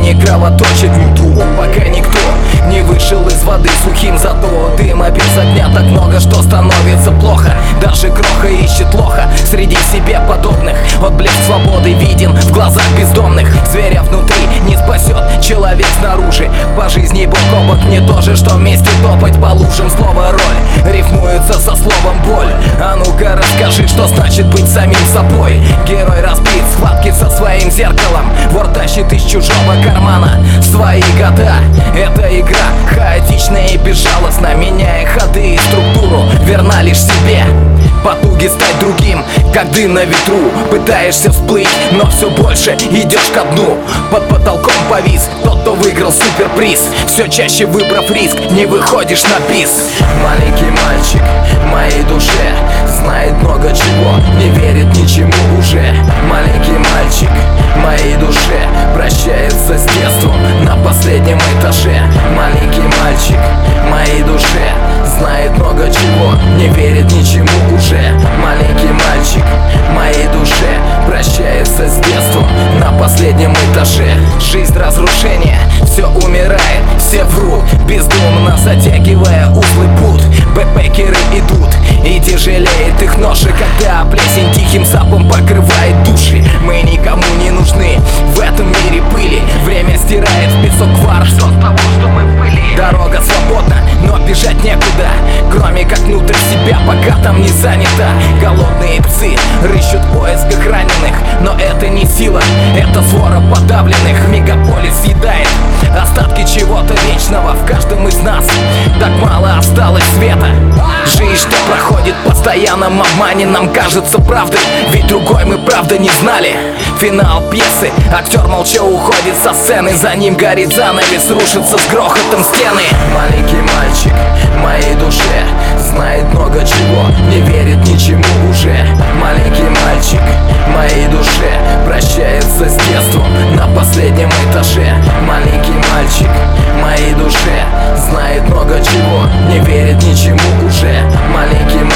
не кровоточит нету, пока никто не вышел из воды сухим. Зато дыма без огня так много, что становится плохо. Даже кроха ищет лоха среди себе подобных. Отблеск свободы виден в глазах бездомных. Зверя внутри не спасет человек снаружи. По жизни бок о бок не то же, что вместе топать по лужам. Слово роль рифмуется со словом боль. А ну-ка расскажи, что значит быть самим собой. Герой разбит в схватке со своим зеркалом. Вор тащит из чужого кармана свои года. Это игра хаотичная и безжалостна, меняя ходы и структуру, верна лишь себе. Потуги стать другим, как дым на ветру. Пытаешься всплыть, но все больше идешь ко дну. Под потолком повис тот, кто выиграл суперприз. Все чаще выбрав риск, не выходишь на бис. Маленький мальчик в моей душе знает много чего, не верит ничему уже. Маленький мальчик в моей душе прощается с детством на последнем этаже. Маленький мальчик в моей душе знает много чего, не верит ничему уже. Маленький мальчик в моей душе прощается с детством на последнем этаже. Жизнь разрушения, все умирает, все врут, бездумно затягивая узлы пут. Бэкпекеры идут, и тяжелеет их ноша, когда плесень тихим сапом покрывает души. Мы никому не нужны в этом мире пыли. Время стирает в песок квар, что с того, что мы были. Дорога свободна, но бежать некуда, кроме как внутрь себя, пока там не занято. Голодные псы рыщут в поисках раненых, но это не сила, это свора подавленных. Мегаполис съедает остатки чего-то вечного в каждом из нас. Так мало осталось света. Жизнь, что проходит в постоянном обмане, нам кажется правдой, ведь другой мы правда не знали. Финал пьесы, актер молча уходит со сцены. За ним горит занавес, рушится с грохотом стены. Маленький мальчик в моей душе знает много чего, не верит ничему уже. Маленький мальчик в моей душе прощается с детством на последнем этаже. Маленький мальчик в моей душе знает много чего, не верит ничему уже. Маленький